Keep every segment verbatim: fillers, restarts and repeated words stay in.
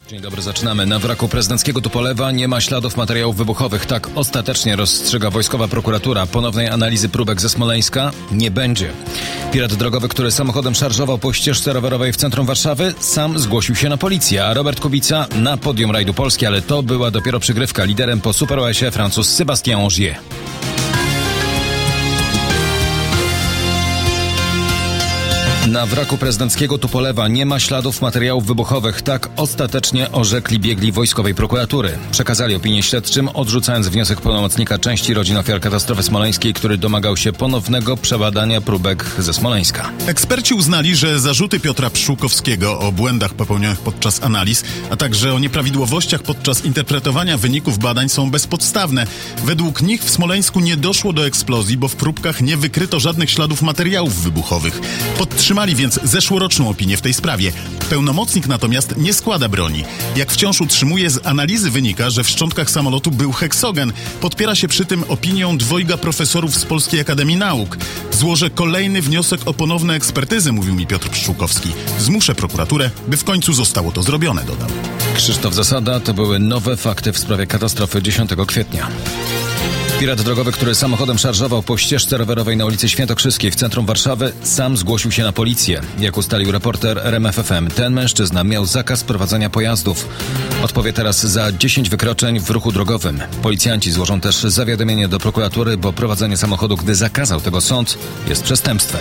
Dzień dobry, zaczynamy. Na wraku prezydenckiego Tupolewa nie ma śladów materiałów wybuchowych. Tak ostatecznie rozstrzyga wojskowa prokuratura. Ponownej analizy próbek ze Smoleńska nie będzie. Pirat drogowy, który samochodem szarżował po ścieżce rowerowej w centrum Warszawy, sam zgłosił się na policję, a Robert Kubica na podium rajdu Polski, ale to była dopiero przygrywka. Liderem po Super O S ie Francuz Sébastien Ogier. Na wraku prezydenckiego Tupolewa nie ma śladów materiałów wybuchowych. Tak ostatecznie orzekli biegli wojskowej prokuratury. Przekazali opinię śledczym, odrzucając wniosek pełnomocnika części rodzin ofiar katastrofy smoleńskiej, który domagał się ponownego przebadania próbek ze Smoleńska. Eksperci uznali, że zarzuty Piotra Pszczółkowskiego o błędach popełnionych podczas analiz, a także o nieprawidłowościach podczas interpretowania wyników badań są bezpodstawne. Według nich w Smoleńsku nie doszło do eksplozji, bo w próbkach nie wykryto żadnych śladów materiałów wybuchowych. Podtrzymali więc zeszłoroczną opinię w tej sprawie. Pełnomocnik natomiast nie składa broni. Jak wciąż utrzymuje, z analizy wynika, że w szczątkach samolotu był heksogen. Podpiera się przy tym opinią dwojga profesorów z Polskiej Akademii Nauk. Złożę kolejny wniosek o ponowne ekspertyzy, mówił mi Piotr Pszczółkowski. Zmuszę prokuraturę, by w końcu zostało to zrobione, dodał. Krzysztof Zasada, to były nowe fakty w sprawie katastrofy dziesiątego kwietnia. Pirat drogowy, który samochodem szarżował po ścieżce rowerowej na ulicy Świętokrzyskiej w centrum Warszawy, sam zgłosił się na policję. Jak ustalił reporter R M F F M, ten mężczyzna miał zakaz prowadzenia pojazdów. Odpowie teraz za dziesięć wykroczeń w ruchu drogowym. Policjanci złożą też zawiadomienie do prokuratury, bo prowadzenie samochodu, gdy zakazał tego sąd, jest przestępstwem.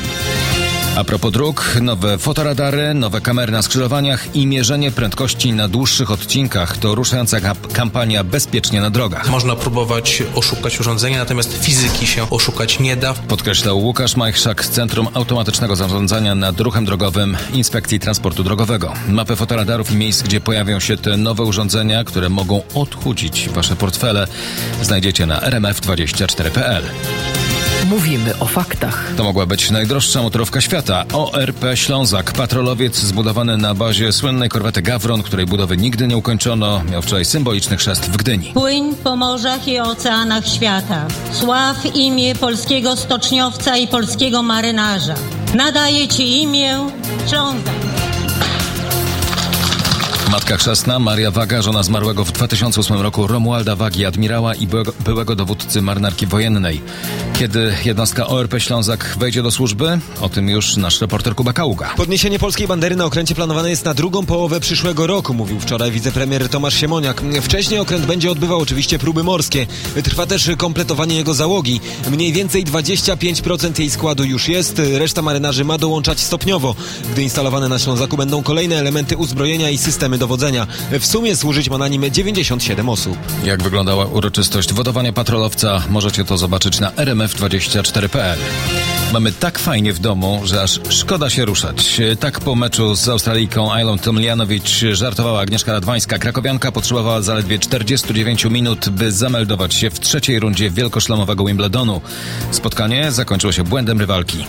A propos dróg, nowe fotoradary, nowe kamery na skrzyżowaniach i mierzenie prędkości na dłuższych odcinkach to ruszająca kampania Bezpiecznie na drogach. Można próbować oszukać urządzenie, natomiast fizyki się oszukać nie da. Podkreślał Łukasz Majchrzak z Centrum Automatycznego Zarządzania nad Ruchem Drogowym Inspekcji Transportu Drogowego. Mapę fotoradarów i miejsc, gdzie pojawią się te nowe urządzenia, które mogą odchudzić wasze portfele, znajdziecie na r m f dwadzieścia cztery kropka p l. Mówimy o faktach. To mogła być najdroższa motorówka świata. O R P Ślązak, patrolowiec zbudowany na bazie słynnej korwety Gawron, której budowy nigdy nie ukończono, miał wczoraj symboliczny chrzest w Gdyni. Płyń po morzach i oceanach świata. Sław imię polskiego stoczniowca i polskiego marynarza. Nadaje ci imię Ślązak. Matka chrzestna Maria Waga, żona zmarłego w dwa tysiące ósmym roku Romualda Wagi, admirała i byłego, byłego dowódcy marynarki wojennej. Kiedy jednostka O R P Ślązak wejdzie do służby? O tym już nasz reporter Kuba Kaługa. Podniesienie polskiej bandery na okręcie planowane jest na drugą połowę przyszłego roku, mówił wczoraj wicepremier Tomasz Siemoniak. Wcześniej okręt będzie odbywał oczywiście próby morskie. Trwa też kompletowanie jego załogi. Mniej więcej dwadzieścia pięć procent jej składu już jest, reszta marynarzy ma dołączać stopniowo, gdy instalowane na Ślązaku będą kolejne elementy uzbrojenia i systemy dowodzenia. W sumie służyć ma na nim dziewięćdziesiąt siedem osób. Jak wyglądała uroczystość wodowania patrolowca, możecie to zobaczyć na r m f dwadzieścia cztery kropka p l. Mamy tak fajnie w domu, że aż szkoda się ruszać. Tak po meczu z Australijką Ailą Tomljanovic żartowała Agnieszka Radwańska. Krakowianka potrzebowała zaledwie czterdzieści dziewięć minut, by zameldować się w trzeciej rundzie wielkoszlemowego Wimbledonu. Spotkanie zakończyło się błędem rywalki.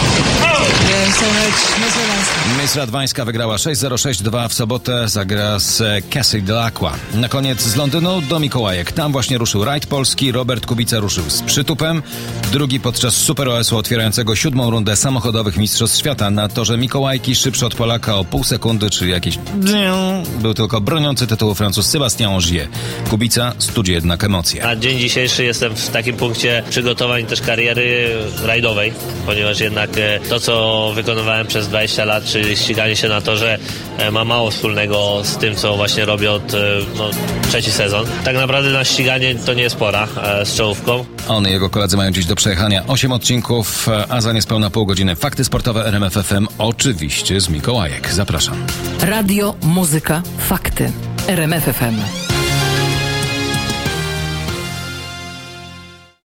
Miss Radwańska wygrała sześć zero sześć dwa, w sobotę zagra z Cassie Delacqua. Na koniec z Londynu do Mikołajek. Tam właśnie ruszył rajd polski. Robert Kubica ruszył z przytupem. Drugi podczas Super O S u otwierającego siódmą rundę samochodowych Mistrzostw Świata. Na torze Mikołajki szybszy od Polaka o pół sekundy, czyli jakieś był tylko broniący tytułu Francuz Sébastien Ogier. Kubica studzi jednak emocje. Na dzień dzisiejszy jestem w takim punkcie przygotowań też kariery rajdowej, ponieważ jednak to, co wykonywałem przez dwadzieścia lat, czyli ściganie się na torze, ma mało wspólnego z tym, co właśnie robię od no, trzeci sezon. Tak naprawdę na ściganie to nie jest pora z czołówką. On i jego koledzy mają dziś do przejechania osiem odcinków, a za niespełna pół godziny fakty sportowe R M F F M, oczywiście z Mikołajek. Zapraszam. Radio, muzyka, fakty. R M F F M.